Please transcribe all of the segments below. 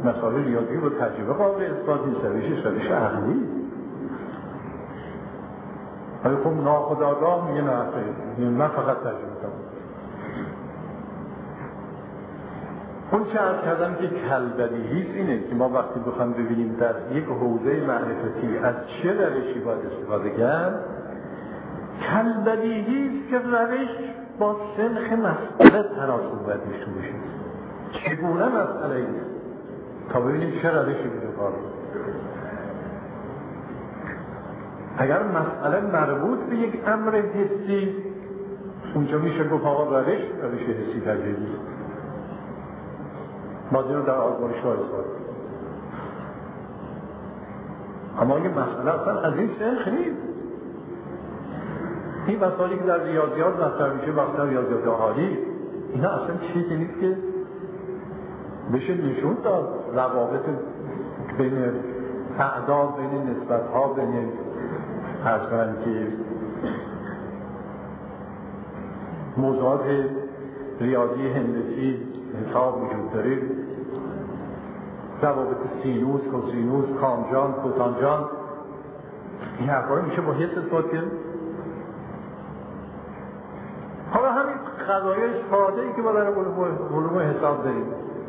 مسائل ریاضی و تجربه قابل اثبات نیست، روش عقلی. ولی خب ناخودآگاه میگه نه فقط تجربه کنم. اون چه عرض کردم که کلبدیهی اینه که ما وقتی بخوایم ببینیم در یک حوزه معرفتی از چه روشی باید استفاده کرد، کلبدیهی که روش با سنخ مسئله تناسب باید داشته باشه. چگونه مسئله ایست تا ببینیم چه روشی بوده کار. اگر مسئله مربوط به یک امر حسی، اونجا میشه گفت آقا روش حسی تجربی. بازی رو در آزمایشگاه استفاده کنیم. اما این مسئله اصلا از این سنخ نیست. این مسائلی که در ریاضیات مطرح میشه، مثلا ریاضیات حالی، اینا اصلا چیزی نیست که بشه نشون داد روابط بین اعداد، بین نسبت‌ها، بین اصلا که موضوعات ریاضی هندسی حساب وجود داره، روابط سینوس، کوسینوس، کانجان، کوتانجان، این حرفا رو میشه با حس اثبات کرد. حالا همین قضایای ساده‌ای که ما در علوم حساب داریم،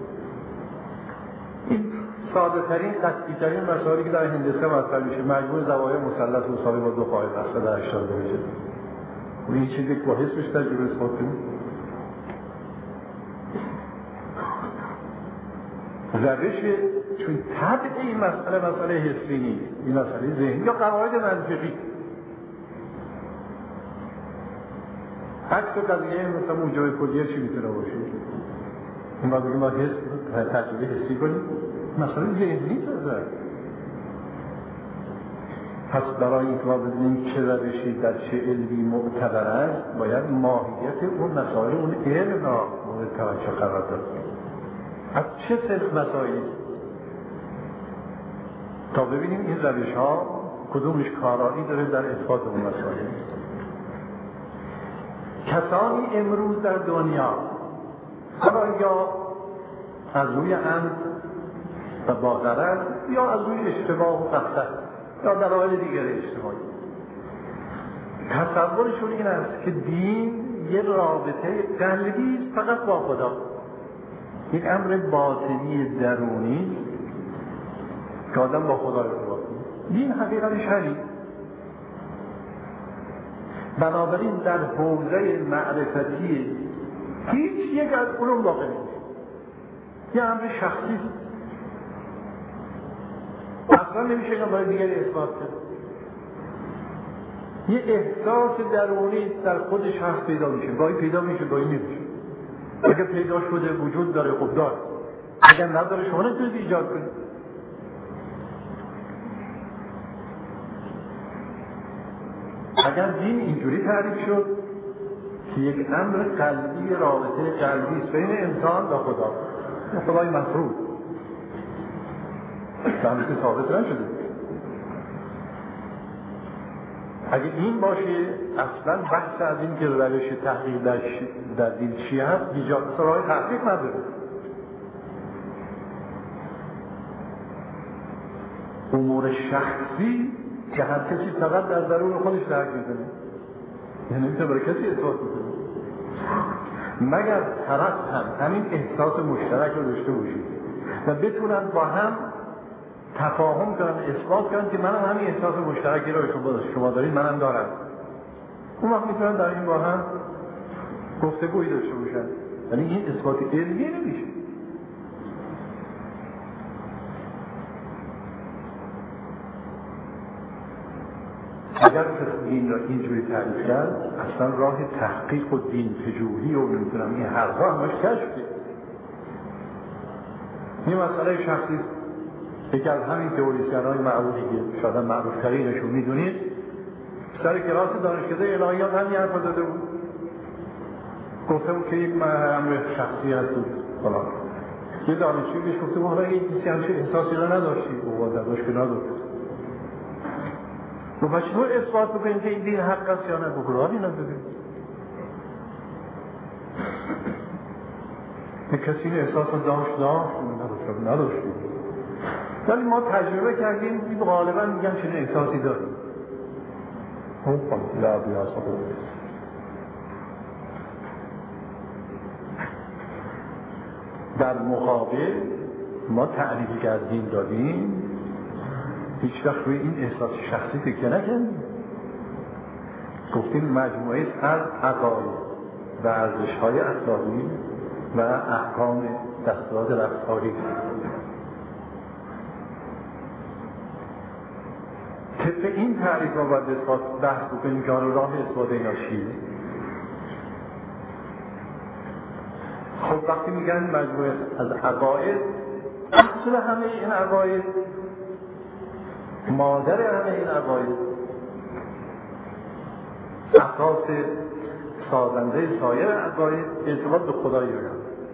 این ساده ترین، قطعی ترین مسائلی که در هندسه مطرح میشه، مجموع زوایای مثلث مساوی با دو قائم است در 80 درجه. و این چیزی که با حسش تجربه اثبات کنیم. روش چون طبع این مسئله حسی نیست، این مسئله ذهنی یا قواعد منطقی. عکس و قضیه مثلا موجب کلیه چی میتونه باشه؟ این باید بگیم باید تجربه حسی کنیم، مسئله ذهنی تازه. پس برای اینکه ما بدونیم چه روشی در چه علمی معتبر است، باید ماهیت اون مسائل، اون علم را مورد توجه قرار داد. از چه سلف مسائلی تا ببینیم این روش ها کدومش کارایی داره در اثبات اون مسائل. کسانی امروز در دنیا حالا یا از روی عمد و با ضرر یا از روی اشتباه و قصد یا دلایل دیگر اجتماعی، تصورشون این است که دین یه رابطه قلبی است فقط با خدا، یک امر باطنی درونی که آدم با خدا ارتباط کنه. دین حقیقتش همین. بنابراین در حوزه معرفتی هیچ یک از علوم واقع نیست، یه امر شخصی اصلا نمیشه که برای دیگری اثبات کرد. یه احساس درونی در خود شخص پیدا میشه، گاهی پیدا میشه گاهی نمیشه. اگر پیدا شده وجود داره خب داره، اگر نداره شما نتونید ایجاد کنید. اگر دین اینجوری تعریف شد که یک امر قلبی، رابطه قلبی است بین انسان و خدا، خدای مفروض که ثابت نشده، اگه این باشه اصلا بحث از این که روش تحقیق در دین چی هست ایجاد راه تحقیق نداره. امور شخصی که هر کسی فقط در درون خودش درک می‌کنه، یعنی نمی‌تونه برای کسی اثبات کنه مگر طرف هم همین احساس مشترک رو داشته باشید و بتونن با هم تفاهم کنن، اثبات کنن که منم همین احساس مشترکی رو شما دارید منم دارم. اون وقت میتونن در این با هم گفتگویی داشته باشن. یعنی این اثبات علمی نمیشه. اگر دین را اینجوری تعریف کرد اصلا راه تحقیق و دین پژوهی و نمیتونم این حرفا همش کشف کرد. این مسئله شخصی یکی از همین تئوریسین‌های معروفی که شاید معروف ترینشون میدونید سر کلاس دانشکده الهیات همین حرف زده بود، گفته بود که یک امر شخصی هست فلان. یه دانشجوی بهش گفته بود حالا این کسی همچه احساسی را نداشتی، او نداشت که نداشت. و مشروع اثبات بکنیم که این دین حق است یا نه، بگرانی نداریم. یک کسی این احساس رو داشت رو نداشتیم، ولی ما تجربه کردیم این غالبا میگن چنین احساسی داریم. اون لعبی هست در مقابل ما تعریف کردیم دادیم، هیچ وقت روی این احساس شخصی فکر نکردیم. گفتیم مجموعه از عقاید و ارزش‌های اخلاقی و احکام دستورات رفتاری. طبق این تعریف رو باید اثبات بحث بکنیم که راه اثبات اینا چیه. خب وقتی میگن مجموعه از عقاید، اصل همه این عقاید، مادر همه این عقاید، اساس سازنده سایر عقاید اعتقاد به خدای یگانه.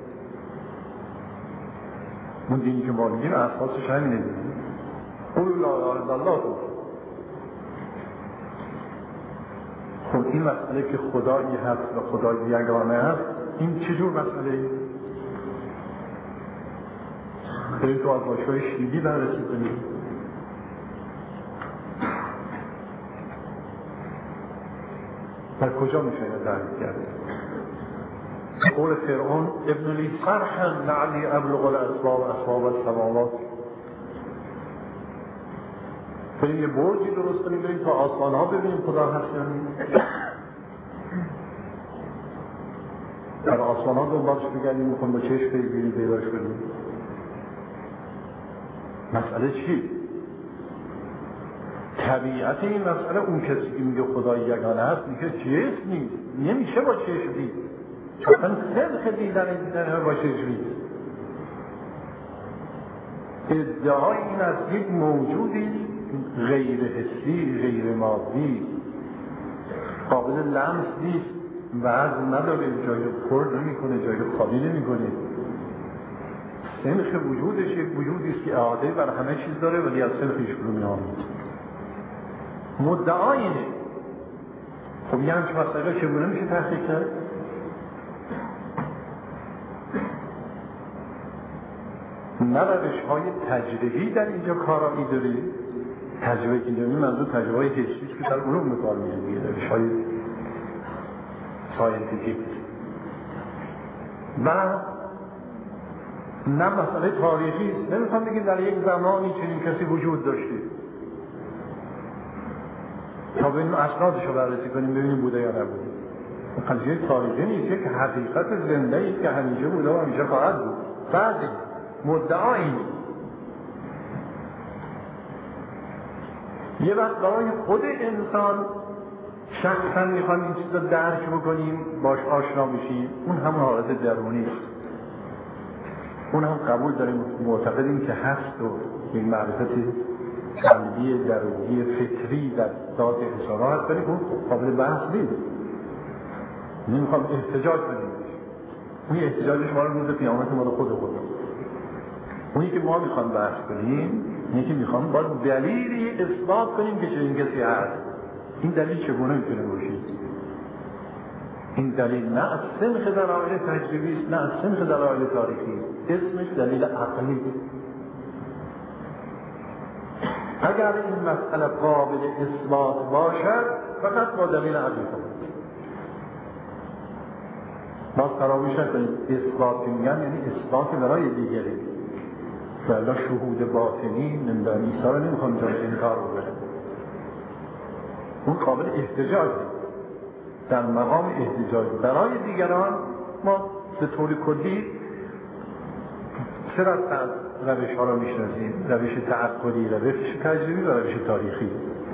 اون دینی که ما میگیم اساسش همینه دیگه. قول لا اله الا الله. خب این مسئله که خدایی هست و خدای یگانه هست، این چجور مسئله ای؟ بریم تو از باشهای شیدی بررسی کنیم. در کجا میشه این درک کرده؟ قول فرعون ابن لی صرحا لعلی ابلغ الاسباب اسباب السماوات. بریم یه برجی درست کنیم، بریم تا آسمان ها ببینیم خدا هست یا نیست. در آسمان ها دنبالش بگردیم، میخوام با چشم بگیریم پیداش کنیم. مسئله چی؟ طبیعت این مسئله، اون کسی که میگه خدای یگانه هست میگه جسم نیست، نمیشه با چشم دید، اصلا سلخ دیدن با چشم دید. ادعای این از یک موجودی غیر حسی، غیر مادی، قابل لمس نیست، وزن نداره، جای پر نمیکنه، جای خالی نمیکنه. سلخ وجودش یک وجودی است که اعاده بر همه چیز داره ولی از سلخش رو می‌آموزه. مدعا اینه. خب یه همچه مسئله چگونه میشه تحقیق کرد؟ نه روش‌های تجربی در اینجا کارایی داری. تجربه که داریم منظور تجربه‌های حسی که در علوم به کار میاد، روش‌های ساینتیفیک. و نه مسئله تاریخی است. نمیخوام بگیم در یک زمانی چنین کسی وجود داشته تا ببینیم اسنادش رو بررسی کنیم ببینیم بوده یا نبوده. قضیه تاریخی نیست، یک حقیقت زنده است که همیشه بوده و همیشه خواهد بود. بعد مدعا اینه. یه وقت برای خود انسان شخصا میخوایم این چیز رو درک بکنیم، باش آشنا بشیم، اون همون حالت درونی است. اون هم قبول داریم، معتقدیم که هست و این معرفت قلبی درونی فکری در ذات انسان هست، ولی اون قابل بحث نیست. نمیخوام احتجاج کنیم. اون احتجاجش ما رو روز قیامت ما رو خود. اونی که ما میخوام بحث کنیم، اینی که میخوام با دلیلی اثبات کنیم که چنین کسی هست. این دلیل چگونه میتونه باشید؟ این دلیل نه از سنخ دلایل تجربی است، نه از سنخ دلایل تاریخی است. اسمش دلیل عقلی است. اگر این مسئله قابل اثبات باشد فقط با دلیل عقلی است. باز فراموش نکنید اثبات که میگن یعنی اثبات برای دیگری. والا شهود باطنی نمیدونم عیسی رو نمیخوام جای انکار بکنم. اون قابل احتجاج در مقام احتجاج برای دیگران. ما به طور کلی سه دسته از روش ها رو میشناسیم: روش تعقلی، روش تجربی و روش تاریخی.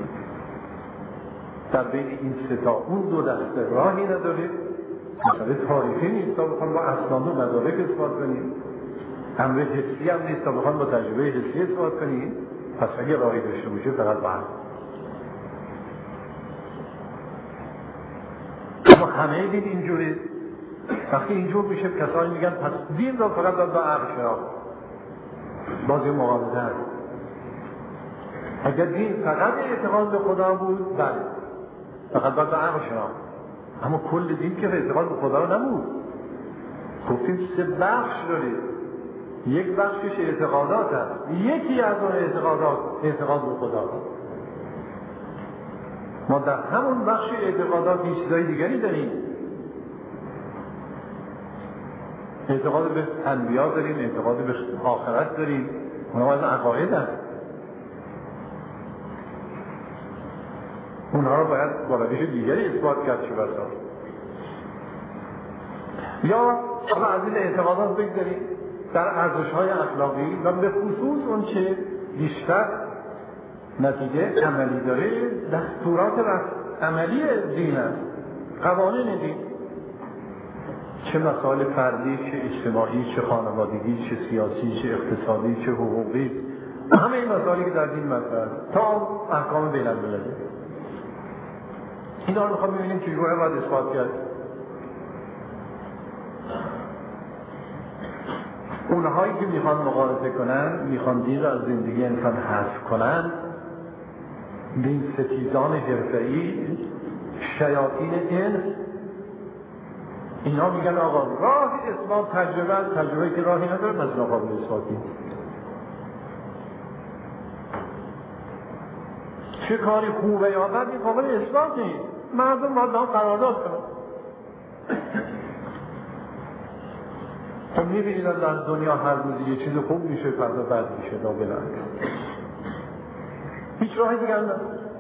در بین این سه تا اون دو دسته راهی نداره. مسئله تاریخی نیست تا بخوام با اسناد و مدارک اثبات کنیم، امر حسی هم نیست تا بخوام با تجربه حسی اثبات کنیم. پس اگه راهی داشته باشه فقط با اما همه دین اینجوری. وقتی اینجور میشه کسانی میگن پس دین رو فقط باید با عقل شناخت. باز یه مقابله هست. اگر دین فقط اعتقاد به خدا بود، بله فقط باید با عقل شناخت. اما کل دین که اعتقاد به خدا رو نبود. گفتیم سه بخش داره. یک بخشش اعتقادات هست. یکی از اون اعتقادات اعتقاد به خدا. ما در همون بخش اعتقادات چیزای دیگری داریم. اعتقاد به انبیا داریم، اعتقاد به آخرت داریم، اونها از عقاید هست. اونها رو باید با روش دیگری اثبات کرد چه بسا. یا حالا از این اعتقادات بگذاریم در ارزش‌های اخلاقی و به خصوص اون چه بیشتر نتیجه عملی داره دستورات عملی دین است، قوانین دین، چه مسائل فردی، چه اجتماعی، چه خانوادگی، چه سیاسی، چه اقتصادی، چه حقوقی، همه این مسائلی که در دین مطرح است تا احکام بین‌المللی. اینا رو میخوام ببینیم چجوری باید اثبات کرد. اونهایی که میخوان مقایسه کنن، میخوان دین رو از زندگی انسان حذف کنن، دین ستیزان حرفه‌ای، شیاطین انس، اینا میگن آقا راه اثبات تجربه که راهی نداره مثلا قابل اثباتی. چه کاری خوبه یا بد این قابل اثبات نیست. مردم باید با هم قرارداد کنن. تو میبینید در دنیا هر روز یه چیز خوب میشه، فردا بد میشه، نابلند. هیچ راهی دیگر نداره.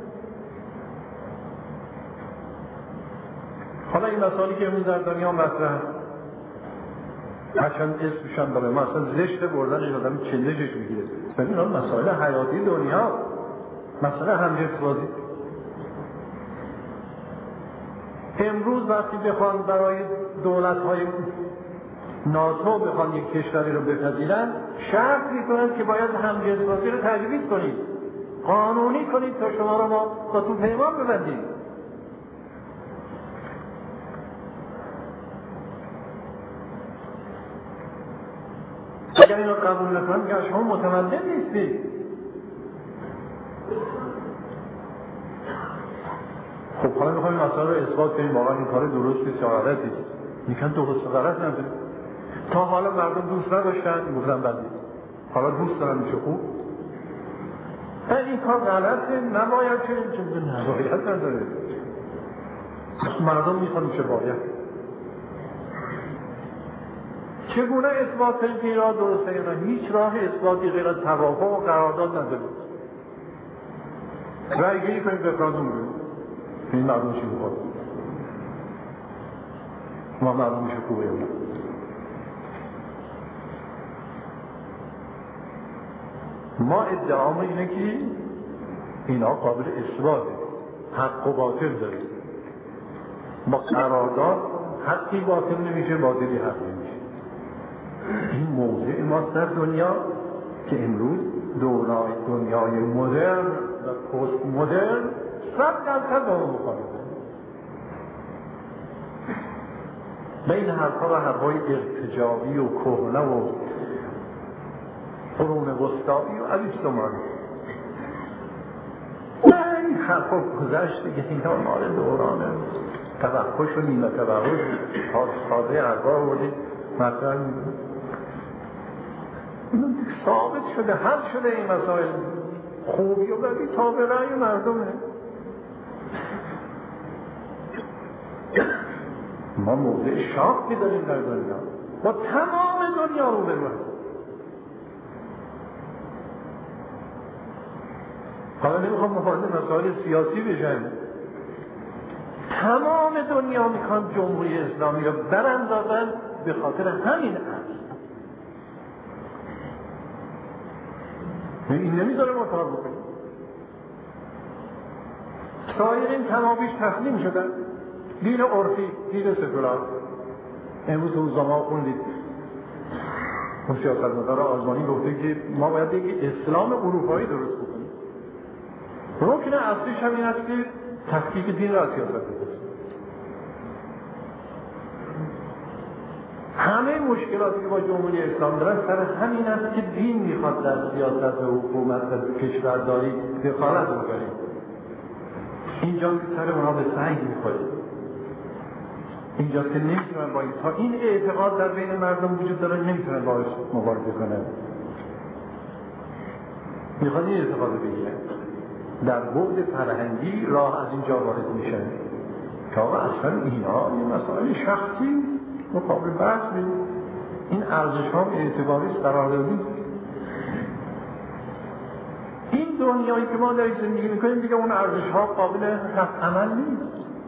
حالا این مسائلی که امروز در دنیا مطرح هرچند اسمشان داره، مثلا زشت بردنش آدم چندشش میگیره، ولی اینا مسائل حیاتی دنیا، مسئله همجنس‌بازی. امروز وقتی بخوان برای دولت‌های ناتو بخوان یک کشوری رو بپذیرن، شرط میکنن که باید همجنس‌بازی رو تجویز کنید، قانونی کنید تا شما رو ما با تو پیمان ببندید. اگر این رو قبول نکنن که شما متمدن نیستید. خب حالا میخوایم مسائل رو اثبات کنیم واقعا این کار درست نیست یا غلط نیست. میگن درست و غلط نداره. تا حالا مردم دوست نداشتن گفتن بندید، حالا دوست دارن میشه خوب. این کار غلطه، نباید چه نباید نداره. مردم میخوان میشه باید. چگونه اثبات کنیم که این راه درسته یا نه؟ هیچ راه اثباتی غیر از توافق و قرارداد نداره. رایگیری کنیم رفراندوم کنیم این مردم چی بخواد، ما مردم میشه خوبه یا نه. ما ادعامه اینه که اینا قابل اثباته، حق و باطل داره. با قرارداد حقی باطل نمیشه، باطلی حق نمیشه. این موضع ماست در دنیا که امروز دنیای مدرن و پست مدرن 100% با اون مخالفه. بین حرفا و حرفای ارتجاعی و کهنه و قرون وسطایی و اریستومانی، این حرفا گذشت دیگه، اینا مال دورانه توحش و نیمه توحش ساده حرفا بودید مطرح ثابت شده، حل شده این مسائل. خوبی و بدی تابع رأی مردمه. ما موضع شاقی داریم در دنیا، با تمام دنیا رو برویم. حالا نمیخوام مفاهیم مسائل سیاسی بشن، تمام دنیا میخوان جمهوری اسلامی رو براندازن به خاطر همین اصل. این نمیذاره ما کار بکنیم. سایرین کمابیش تسلیم شدن. دین عرفی، دین سکولار. امروز روزنامه خوندید اون سیاستمدار آلمانی گفته که ما باید یک اسلام اروپایی درست بکنیم. رکن اصلیش هم این است که تفکیک دین را از سیاست بکنیم. همه مشکلاتی که با جمهوری اسلامی دارن سر همین است که دین میخواد در سیاست و حکومت و کشورداری دخالت بکنه. اینجا که سر اونا به سنگ میخوره. اینجاست که نمیتونن با این، تا این اعتقاد در بین مردم وجود داره نمیتونن باعث مبارزه کنن. میخواد این اعتقاد بگیرن. در بعد فرهنگی راه از اینجا وارد میشن که آقا اصلا اینا یه مسائل شخصی مقابل بحث نیست، این ارزش ها اعتباری است، قراردادی. این دنیایی که ما در زندگی میکنیم دیگه اون ارزش ها قابل رفع عمل نیست.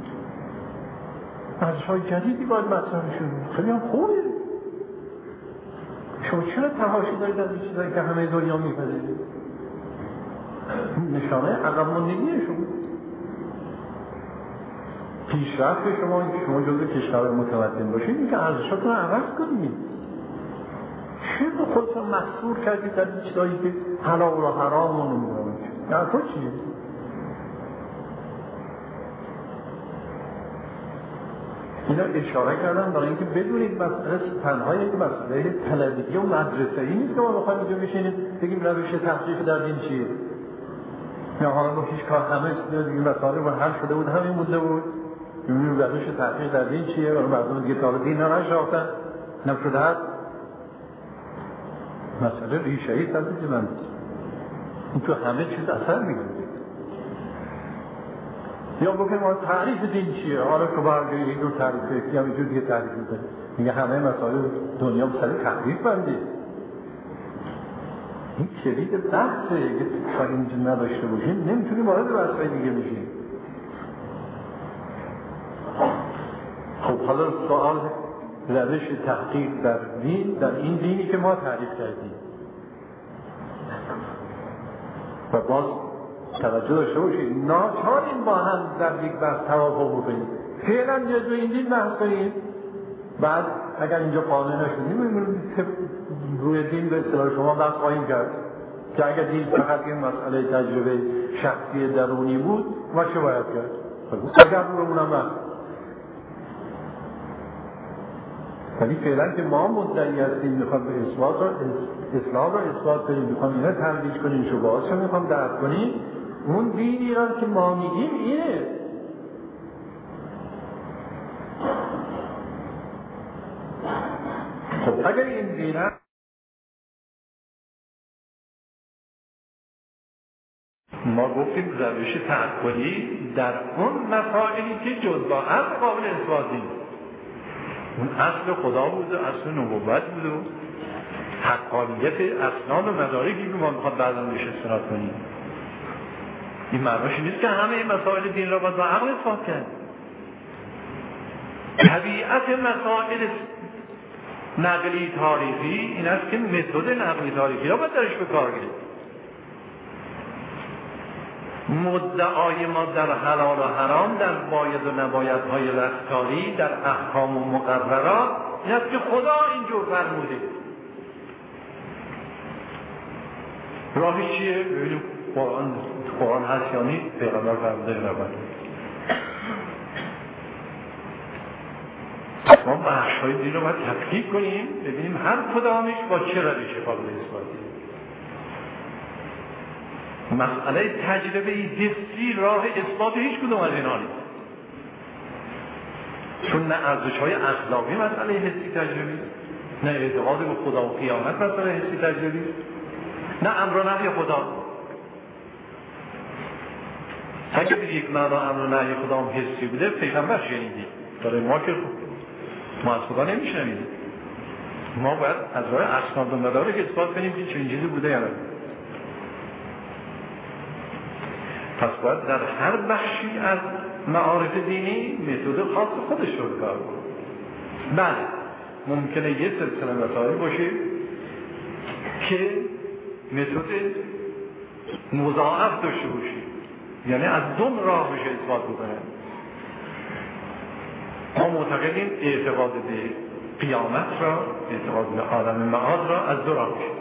ارزش های جدیدی باید مطرح شده. خیلی هم خوبه. شما چرا تحاشی دارید از این چیزایی که همه دنیا میپذیرید؟ نشانه عقب ماندگی شما، پیشرفت شما، اینکه شما جزو کشور متمدن باشید، اینکه ارزشاتون رو عوض کنید. چرا خودتون محصور کردید در این چیزایی که حلال و حرام و نمیدونم نه تو چیه؟ اینا اشاره کردم برای اینکه بدونید مسئله تنها یک مسئله طلبگی و مدرسه‌ای نیست که ما بخوایم اینجا بشینیم بگیم روش تحقیق در دین چیه. یا حالا با هیچ کار همه این مسائل رو حل شده بود، همین مونده بود. می‌بینیم روش تحقیق در دین چیه؟ برای مردم دیگه تا دین نشناختن، نشده هست. مسئله ریشه‌ای تبدیل من این تو همه چیز اثر می‌گیره. یا بکنیم ما تعریف دین چیه؟ حالا که برگه این دور تعریفه یا اینجور دیگه تعریف می‌کنه. میگه همه مسائل دنیا به سر تحریف بندید. این کلید بحثه. اگه شاید اینجا نداشته باشیم نمیتونیم وارد بحث‌های دیگه بشیم. خب حالا سوال روش تحقیق در دین، در این دینی که ما تعریف کردیم و باز توجه داشته باشید ناچاریم با هم در یک بحث توافق بکنیم. فعلا جزو این دین بحث کنیم، بعد اگر اینجا قانع نشدیم روی دین به اصطلاح شما بحث خواهیم کرد که اگر دین فقط این مسئله تجربه شخصی درونی بود ما چه باید کرد؟ اگر روی اونم بحث. ولی فعلا که ما مدعی هستیم میخوام به اسلام رو اثبات کنیم، میخوام اینا ترویج کنیم، شبهات رو میخوام درک کنیم، اون دینی را که ما میگیم اینه. خب اگر این دین ما گفتیم روش تعقلی در اون مسائلی که جزء عقل قابل اثبات نیست، اون اصل خدا بود و اصل نبوت بود و حقانیت اسناد و مدارکی که ما میخواد بعدا بهش استناد کنیم. این معناش نیست که همه مسائل دین را باید با عقل اثبات کرد. طبیعت مسائل نقلی تاریخی این است که متد نقلی تاریخی را باید درش به کار گرفت. مدعای ما در حلال و حرام، در باید و نبایدهای رفتاری، در احکام و مقررات این است که خدا اینجور فرموده. راهی چیه؟ ببینیم قرآن هست یا نیست؟ پیغمبر فرموده نباید. ما بخش‌های دین رو باید تفکیک کنیم، ببینیم هر کدامش با چه روشی قابل اثباته. مسئله تجربه حسی راه اثبات هیچ کدوم از اینا نیست، چون نه ارزش‌های اخلاقی مسئله حسی تجربی، نه اعتقاد به خدا و قیامت مسئله حسی تجربی، نه امر و نهی خدا. اگه به یک معنا امر و نهی خدا هم حسی بوده پیغمبر شنیدی، برای ما که ما از خدا نمیشنویم. ما باید از راه اسناد و مدارک اثبات کنیم که چنین چیزی بوده یا نه. پس باید در هر بخشی از معارف دینی متد خاص خودش رو کار کنه. بله ممکنه یه سلسله مسائل باشه که متد مضاعف داشته باشه، یعنی از دو راه بشه اثبات بکنه. ما معتقدیم اعتقاد به قیامت را، اعتقاد به عالم معاد را از دو راه بشه.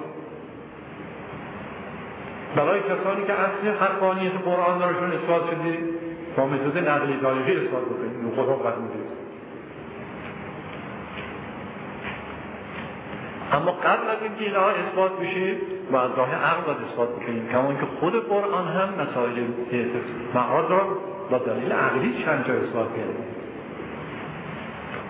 برای کسانی که اصل حقانیت قرآن درشون اثبات شده با متد نقلی تاریخی اثبات بکنیم، خدا قد میده. اما قبل از اینکه اینها اثبات بشه با از راه عقل باید اثبات بکنیم، کما اینکه خود قرآن هم مسائل معاد را با دلیل عقلی چند جا اثبات کرده.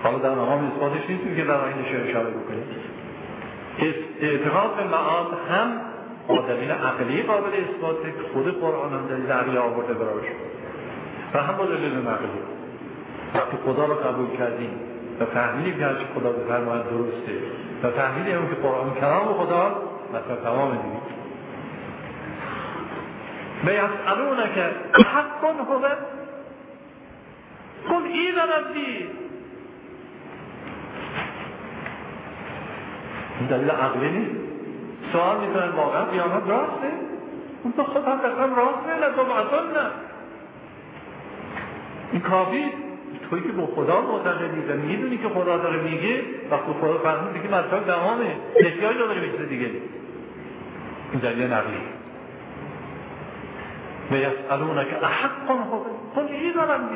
حالا در مقام اثباتش نیستیم که در آیندش اشاره بکنیم. اعتقاد به معاد هم با دلیل عقلی قابل اثباته که خود قرآن هم دلیل عقلی آورده براش و هم با دلیل نقلی. وقتی خدا رو قبول کردیم و فهمیدیم که هرچی خدا بفرماید درسته و فهمیدیم که قرآن کلام خدا مثلا تمام دیگه. بیسألونک حق هو قل این ربی. این دلیل عقلی نیست. سوال میکنن واقعا قیامت راسته؟ اون تو خود هم قسم راسته لتبعثن. این کافی توی که با خدا معتقدی و میدونی که خدا داره میگه وقتی خدا فهمید که مطلب تمامه احتیاج نداره به چیز دیگه. این دلیل نقلی. و یسألونک احق هو قل این ربی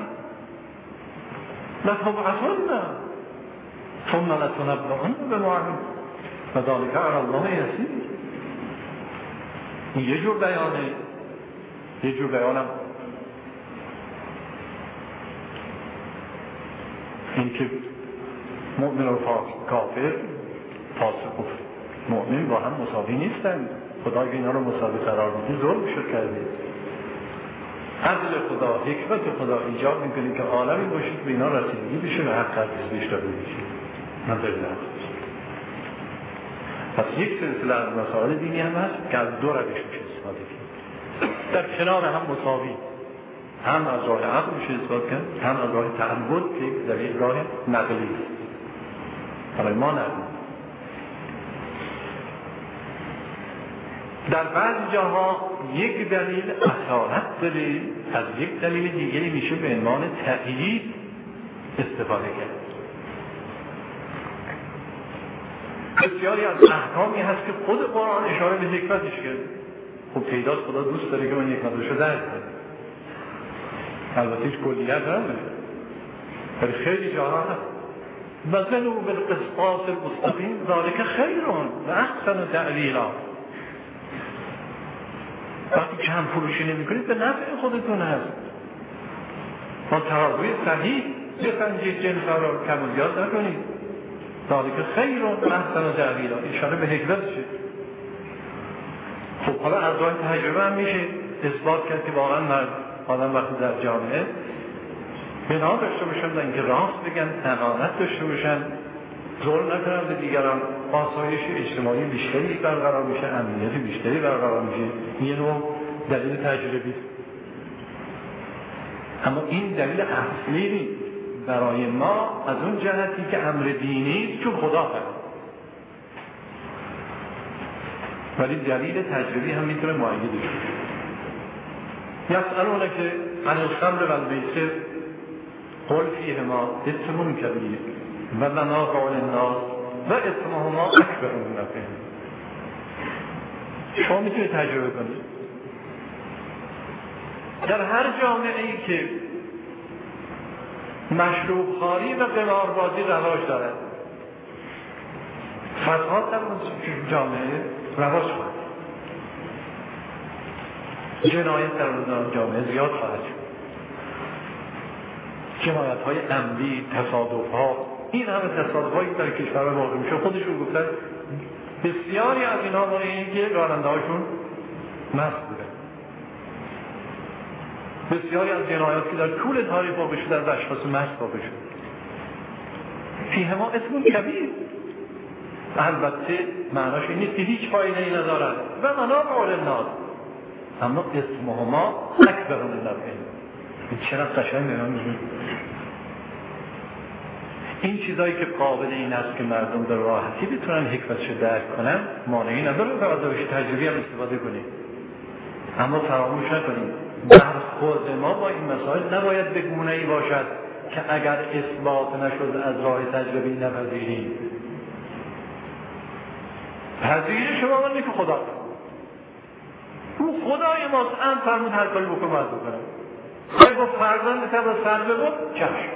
لتبعثن ثم لتنبؤن بما عملتم و ذلک علی الله یسیر. این یه جور بیانه. یه جور بیانم این که مؤمن و کافر، فاسق و مؤمن با هم مساوی نیستن. خدا که اینا رو مساوی قرار میده ظلم شد کرده. عدل خدا، حکمت خدا ایجاب میکنه که عالمی باشید به اینا رسیدگی بشه و حق قدرش داده بشه. من دلیل هست. پس یک سلسله از مسائل دینی هم هست که از دو روش میشه استفاده کرد. در کنار هم مساوی، هم از راه عقل میشه اثبات کرد، هم از راه تعبد که در یک راه نقلی است. برای ما نقلی. در بعضی جاها یک دلیل اصالت داره، از یک دلیل دیگری میشه به عنوان تأیید استفاده کرد. بسیاری از احکامی هست که خود قرآن اشاره به حکمتش کرد. خب پیداست خدا دوست داره که من حکمتش رو درک کنم. البته هیچ کلیت نداره، ولی خیلی جاها هست. وزنوا بالقسطاس المستقیم ذلک خیر و احسن تأویلا. وقتی کم فروشی نمی کنید به نفع خودتون هست. با ترازوی صحیح بسنجید جنس را کم و زیاد نکنید. ذلک خیر و احسن تأویلا. اشاره به حکمتشه. خب حالا از راه تجربه هم میشه اثبات کرد که واقعا آدم وقتی در جامعه بنا داشته باشن و اینکه راست بگن، امانت داشته باشن، ظلم نکنن به دیگران، آسایش اجتماعی بیشتری برقرار میشه، امنیت بیشتری برقرار میشه. یه نوع دلیل تجربی. اما این دلیل اصلی نیست برای ما از اون جهتی که امر دینی چون خدا فرمود. ولی دلیل تجربی هم میتونه معید بشه. یسألونک عن الخمر و المیسر قل فیهما اثم کبیر و منافع للناس و اثمهما اکبر من نفعهما. شما میتونید تجربه کنید در هر جامعه‌ای که مشروب خواری و قماربازی رواج دارد، فساد در اون جامعه رواج خواهد، جنایت در اون جامعه زیاد خواهد شد، جنایت‌های عمدی، تصادف‌ها، این همه تصادف‌هایی در کشور واقع میشه. خودشون گفتن بسیاری از اینها با اینکه راننده‌هاشون مست بودن. بسیاری از جنایات که در طول تاریخ واقع شده از اشخاص مست واقع شده. فیهما اسم کبیر. البته معناش این نیست که هیچ فایده‌ای ندارد و منافع للناس، اما اسمهما اکبر من نفعهما. این چقدر قشنگ میگن. این چیزایی که قابل این است که مردم در راحتی بتونن حکمتش درک کنن، مانعی نداره و از روش تجربی هم استفاده کنیم. اما فراموش نکنیم برخورد ما با این مسائل نباید به گونه‌ای باشد که اگر اثبات نشد از راه تجربی نپذیریم. پذیرش شما من که خدا او خدای ماست، هم فرمود هر کاری بکن باید بکنم. اگه گفت فرزند تبا سر بگو چشم.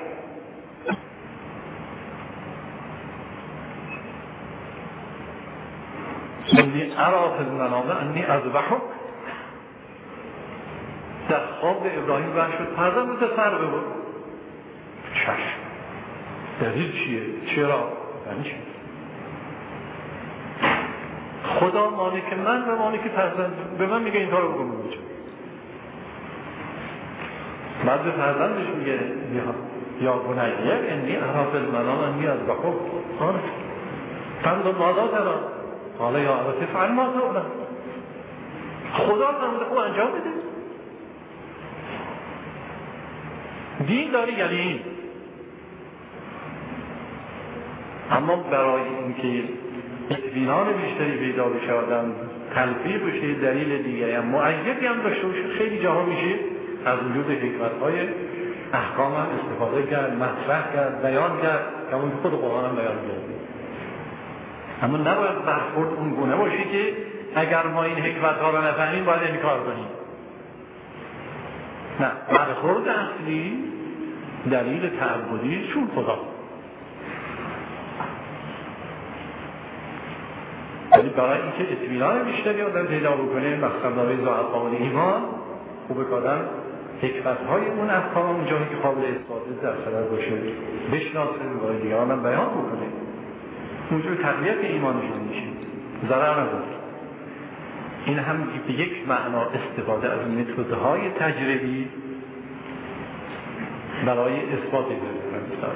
انی ارا فی المنام انی اذبحک. در خواب به ابراهیم وحی شد فرزند سر بگو چشم. دلیل چیه؟ چرا؟ یعنی چی؟ خدا مالک من و مالک فرزند به من میگه این کارو بکن بچه. بعد به فرزندش میگه یا بنیه انی ارا فی المنام انی اذبحک فانظر ماذا تری قال یا ابت افعل ما تؤمر. خدا فرموده خوب انجام بده. دین داری یعنی این. اما برای اینکه اطمینان بیشتری پیدا بشه آدم تلفیق بشه دلیل دیگه هم معیدی هم داشته باشه خیلی جاها میشه از وجود حکمت‌های احکام هم استفاده کرد، مطرح کرد، بیان کرد که اون خود قرآن هم بیان کرد. اما نباید برخورد اون گونه باشه که اگر ما این حکمت‌ها رو نفهمیم باید انکار کنیم. نه، برخورد اصلی دلیل تعبدی چون خدا. ولی برای اینکه اطمینان بیشتری آدم پیدا بکنه مقصدهای ضعفان ایمان خوبه که آدم حکمت‌های اون احکام اونجایی که قابل اثبات در صدر باشه بشناسه و دیگران هم بیان بکنه. اونجوری تقویت ایمانشون میشه، ضرر نداره. این هم به یک معنا استفاده از متدهای تجربی برای اثبات داره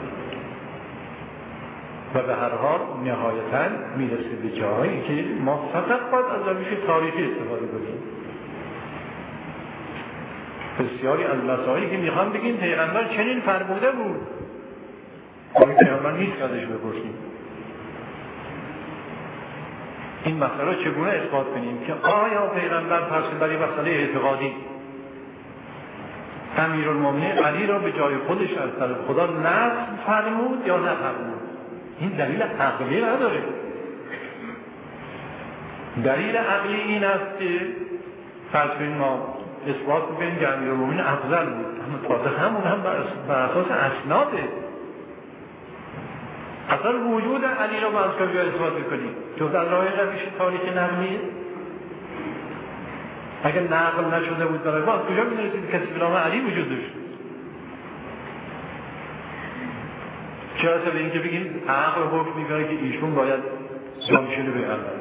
و به هر حال نهایتاً میرسه به جایی که ما فقط باید از روش تاریخی استفاده کنیم. بسیاری از مسائلی که میخوام بگیم پیغمبر چنین فرموده بود اون پیغمبر نیست که ازش بپرسیم این مسئله چگونه اثبات کنیم که آیا پیغمبر فرض برای مسئله اعتقادی امیرالمومنین علی را به جای خودش از طرف خدا نصب فرمود یا نفرمود؟ این دلیل عقلی نداره. دلیل عقلی این است که فرض کنیم ما اثبات بکنیم که امیرالمومنین افضل بود، اما تازه همون هم بر اساس اسناده. اصلا وجود علی را ما از کجا اثبات بکنیم؟ جز از راه روش تاریخ نقلیه. اگر نقل نشده بود برای ما از کجا می‌دونید کسی به نام علی وجود داشت؟ چرا به اینکه بگیم عقل حکم می‌کنه که ایشون باید جانشین پیغمبر.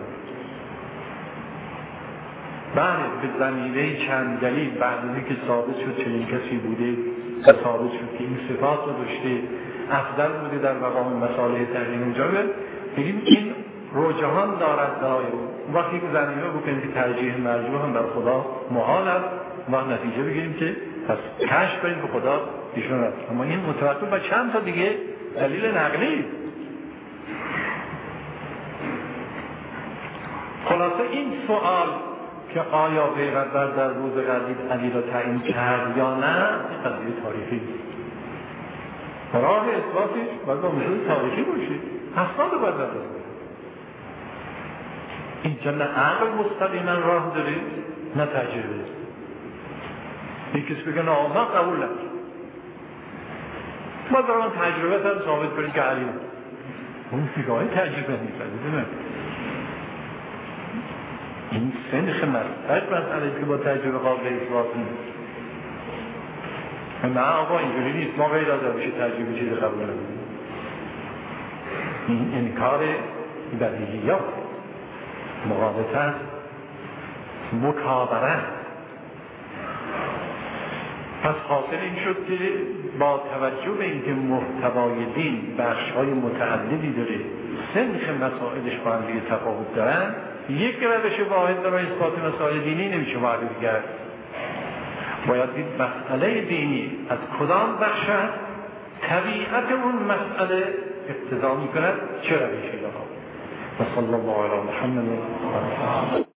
بله به زمینه چند دلیل بعد از اینکه ثابت شد چنین کسی بوده و ثابت شد که این صفات رو داشته افضل بوده در مقام مصالح تعیین اونجا بگیم این رجحان دارد برای اون وقتی که زمینه بکنیم که ترجیح مرجوح هم بر خدا محال است و نتیجه بگیریم که پس کشف کنیم که خدا ایشون است. اما این متوقف با چند تا دیگه دلیل نقلی. خلاصه این سوال که آیا پیغمبر در روز قدیر علی را تعیین کرد یا نه این قضیه تاریخی راه اثباتش باید با موضوع تاریخی باشید اسناد رو باید دارد. اینجا نه عقل مستقیما راه داره نه تجربه. این کسی بگه نه من قبول نکنم ما دارم تجربه هم ثابت کنیم که علی اون نگاه تجربه نیست. این سنخ مسئله که با تجربه قابل اثبات نیست. نه آقا اینجوری نیست ما غیر از روش تجربه چیز قبول نداریم. این انکار بدیهیات مقابلت مکابره. پس حاصل این شد که با توجه به اینکه محتوای دین بخش‌های متعددی داره سنخ مسائلش با هم دیگه تفاوت دارن یک روش واحد برای اثبات مسائل دینی نمیشه معرفی کرد. باید دید مسئله دینی از کدام بخش است طبیعت اون مسئله اقتضا می‌کند چه روشی دارد. و صلی الله علی محمد